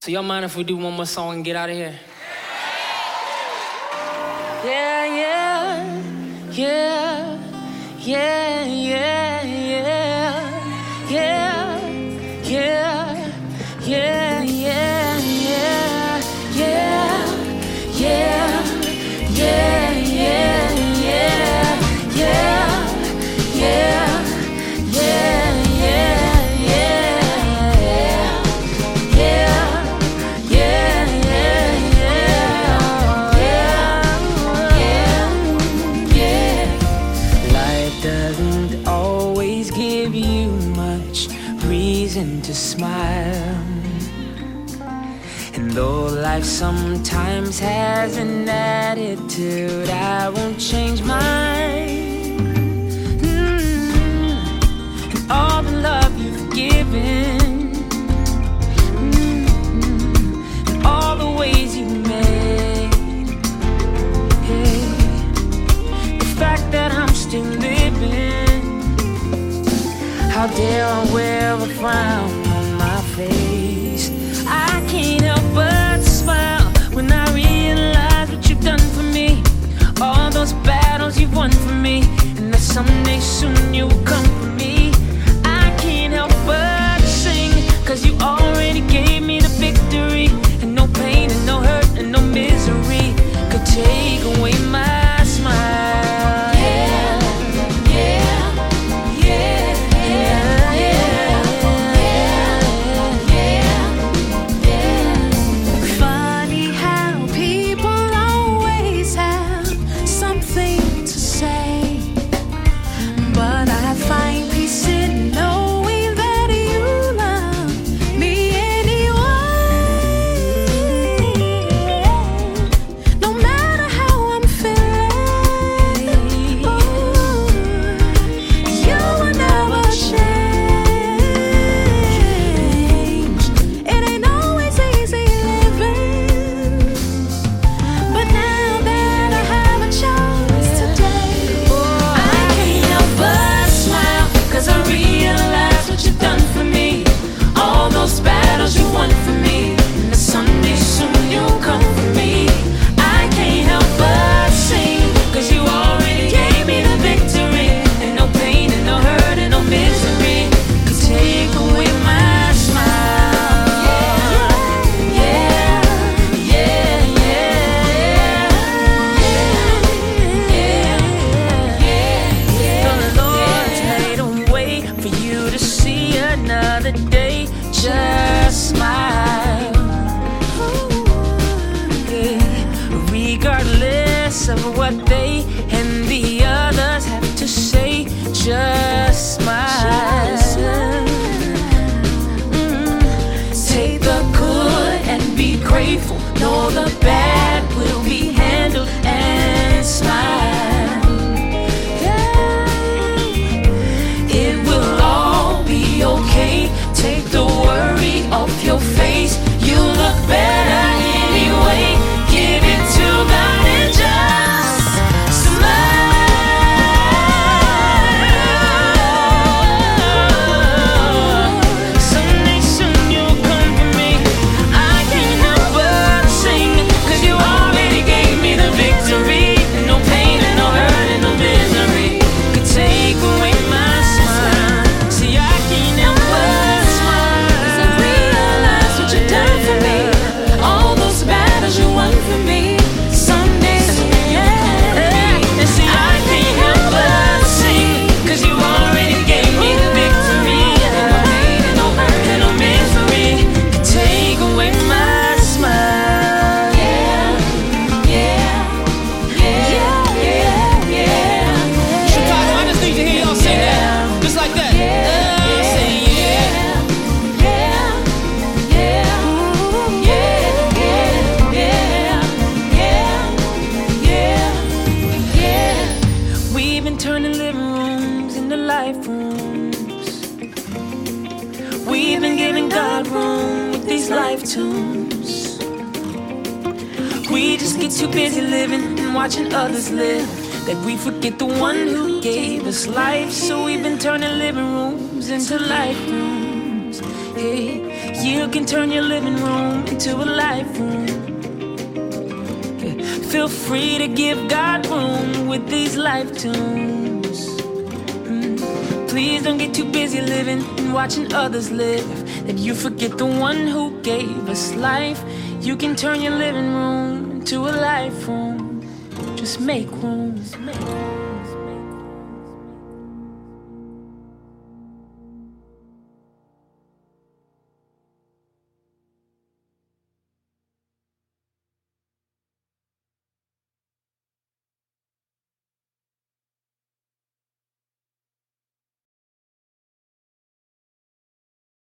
So y'all mind if we do one more song and get out of here? Yeah, yeah, yeah, yeah, yeah, yeah, yeah, yeah, yeah, yeah, yeah, yeah, yeah, yeah, yeah, yeah, yeah. To smile, and though life sometimes has an attitude, I won't change mine. And all the love you've given, and all the ways you made, the fact that I'm still living, how dare I wear a frown on my face? I can't help but smile when I realize what you've done for me. All those battles you've won for me, and that someday soon you'll come for me. I can't help but sing, 'cause you already gave me the victory. And no pain and no hurt and no misery could take away my smile. to a life room. Yeah. Feel free to give God room with these life tunes. Please don't get too busy living and watching others live, that you forget the one who gave us life. You can turn your living room into a life room. Just make room.